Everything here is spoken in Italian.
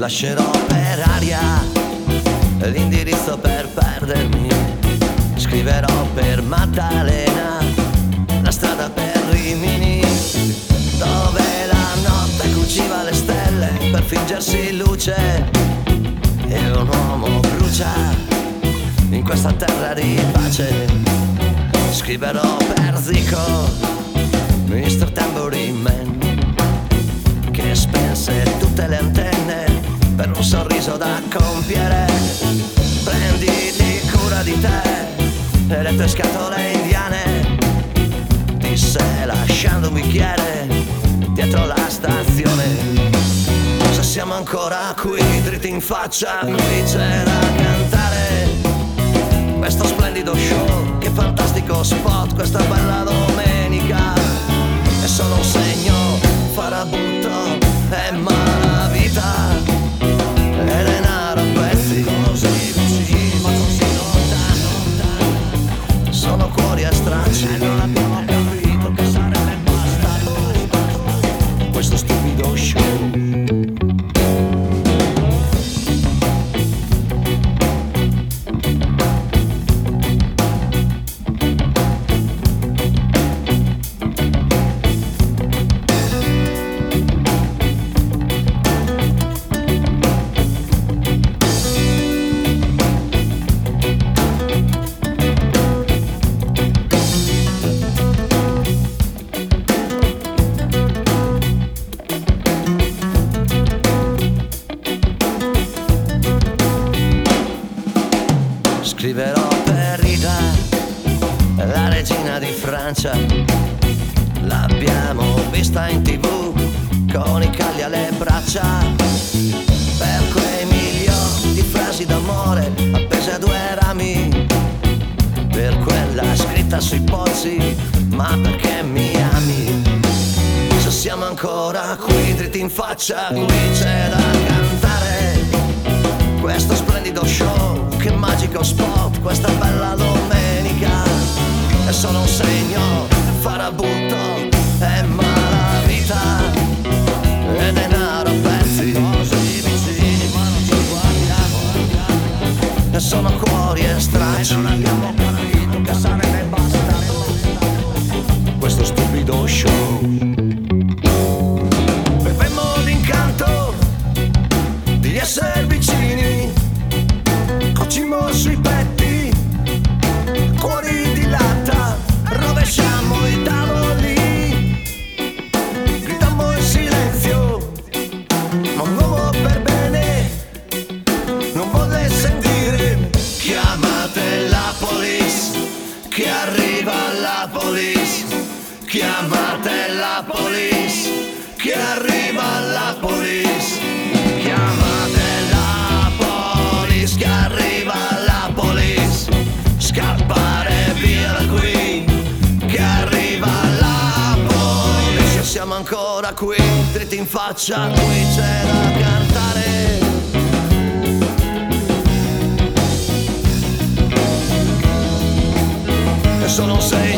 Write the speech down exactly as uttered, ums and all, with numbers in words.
Lascerò per aria l'indirizzo per perdermi, scriverò per Maddalena la strada per Rimini, dove la notte cuciva le stelle per fingersi luce e un uomo brucia in questa terra di pace. Scriverò per Zico, mister Tambourine Man, che spense tutte le antenne per un sorriso da compiere. Prenditi cura di te e le tue scatole indiane, disse lasciando un bicchiere dietro la stazione. Se siamo ancora qui dritti in faccia, qui c'è da cantare questo splendido show, che fantastico spot, questa bella domenica. È solo un segno, farabutto e malavita e denaro a pezzi, così vicini ma così lontano. Sono cuori a stracci e non abbiamo capito che sarebbe bastato questo stupido show. Scriverò per Rita, la regina di Francia. L'abbiamo vista in tv con i calli alle braccia, per quei milioni di frasi d'amore appese a due rami, per quella scritta sui pozzi, ma perché mi ami. Se siamo ancora qui dritti in faccia, qui c'è da cantare questo splendido show, che magico spot, questa bella domenica. È solo un segno, farabutto e malavita e denaro a pezzi, così vicini ma non ci guardiamo. E sono cuori e stracci e non abbiamo capito che sarebbe bastato questo stupido show. Bevemmo l'incanto di essere vicini, cocimmo sui petti, cuori di latta, rovesciamo i tavoli, gridammo in silenzio, ma un uomo per bene non volle sentire. Chiamate la police, che arriva la police, chiamate la police, che arriva la police, chiamate la police, che arriva la police, scappare via da qui, che arriva la police. Siamo ancora qui, dritti in faccia, qui c'è da cantare è solo un segno.